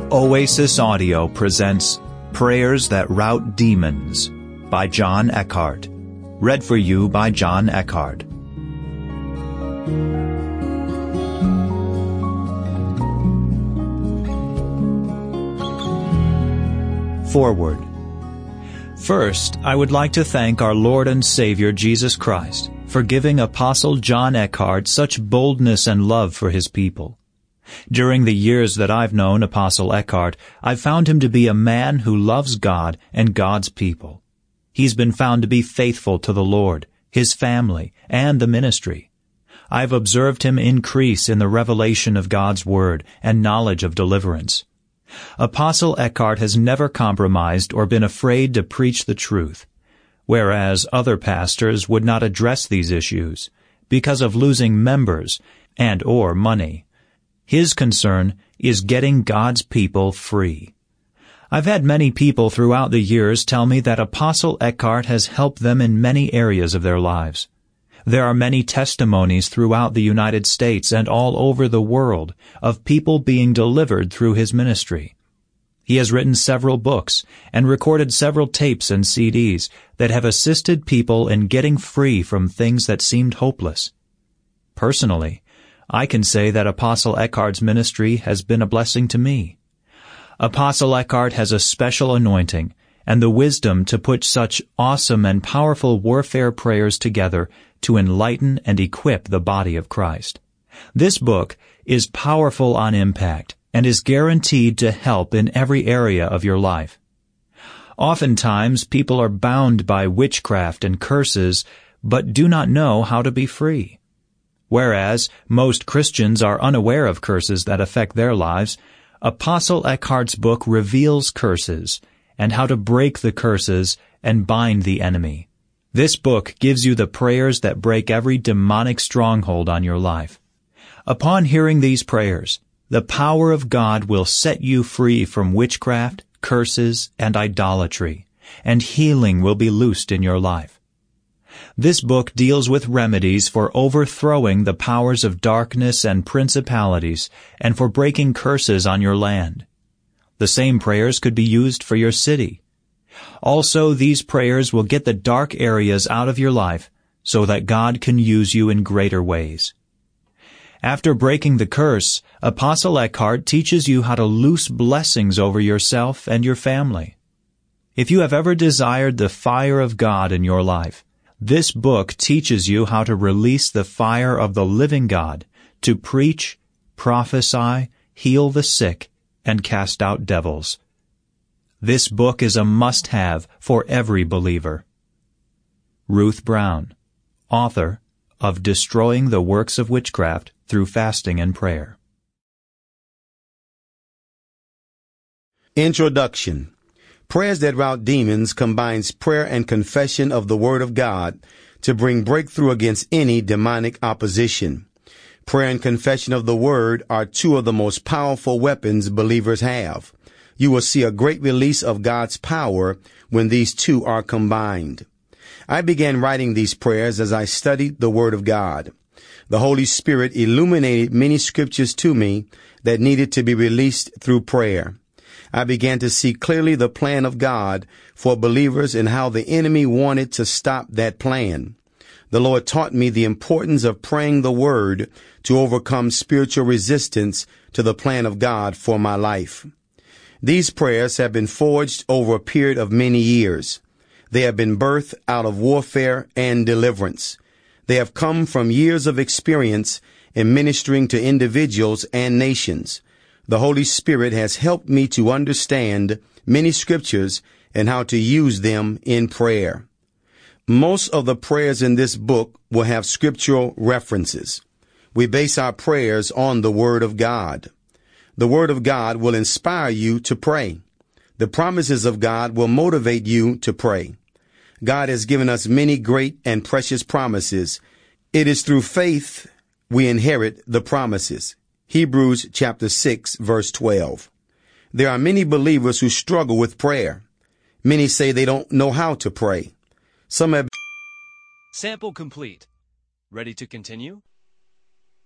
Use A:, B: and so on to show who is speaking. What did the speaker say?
A: Oasis Audio presents Prayers That Rout Demons by John Eckhardt. Read for you by John Eckhardt. Forward. First, I would like to thank our Lord and Savior Jesus Christ for giving Apostle John Eckhardt such boldness and love for his people. During the years that I've known Apostle Eckhardt, I've found him to be a man who loves God and God's people. He's been found to be faithful to the Lord, his family, and the ministry. I've observed him increase in the revelation of God's Word and knowledge of deliverance. Apostle Eckhardt has never compromised or been afraid to preach the truth, whereas other pastors would not address these issues because of losing members and or money. His concern is getting God's people free. I've had many people throughout the years tell me that Apostle Eckhardt has helped them in many areas of their lives. There are many testimonies throughout the United States and all over the world of people being delivered through his ministry. He has written several books and recorded several tapes and CDs that have assisted people in getting free from things that seemed hopeless. Personally, I can say that Apostle Eckhardt's ministry has been a blessing to me. Apostle Eckhardt has a special anointing and the wisdom to put such awesome and powerful warfare prayers together to enlighten and equip the body of Christ. This book is powerful on impact and is guaranteed to help in every area of your life. Oftentimes, people are bound by witchcraft and curses, but do not know how to be free. Whereas most Christians are unaware of curses that affect their lives, Apostle Eckhardt's book reveals curses and how to break the curses and bind the enemy. This book gives you the prayers that break every demonic stronghold on your life. Upon hearing these prayers, the power of God will set you free from witchcraft, curses, and idolatry, and healing will be loosed in your life. This book deals with remedies for overthrowing the powers of darkness and principalities and for breaking curses on your land. The same prayers could be used for your city. Also, these prayers will get the dark areas out of your life so that God can use you in greater ways. After breaking the curse, Apostle Eckhardt teaches you how to loose blessings over yourself and your family. If you have ever desired the fire of God in your life, this book teaches you how to release the fire of the living God to preach, prophesy, heal the sick, and cast out devils. This book is a must-have for every believer. Ruth Brown, author of Destroying the Works of Witchcraft Through Fasting and Prayer.
B: Introduction. Prayers That Rout Demons combines prayer and confession of the Word of God to bring breakthrough against any demonic opposition. Prayer and confession of the Word are two of the most powerful weapons believers have. You will see a great release of God's power when these two are combined. I began writing these prayers as I studied the Word of God. The Holy Spirit illuminated many scriptures to me that needed to be released through prayer. I began to see clearly the plan of God for believers and how the enemy wanted to stop that plan. The Lord taught me the importance of praying the Word to overcome spiritual resistance to the plan of God for my life. These prayers have been forged over a period of many years. They have been birthed out of warfare and deliverance. They have come from years of experience in ministering to individuals and nations. The Holy Spirit has helped me to understand many scriptures and how to use them in prayer. Most of the prayers in this book will have scriptural references. We base our prayers on the Word of God. The Word of God will inspire you to pray. The promises of God will motivate you to pray. God has given us many great and precious promises. It is through faith we inherit the promises. Hebrews chapter 6, verse 12. There are many believers who struggle with prayer. Many say they don't know how to pray. Some have...
C: Sample complete. Ready to continue?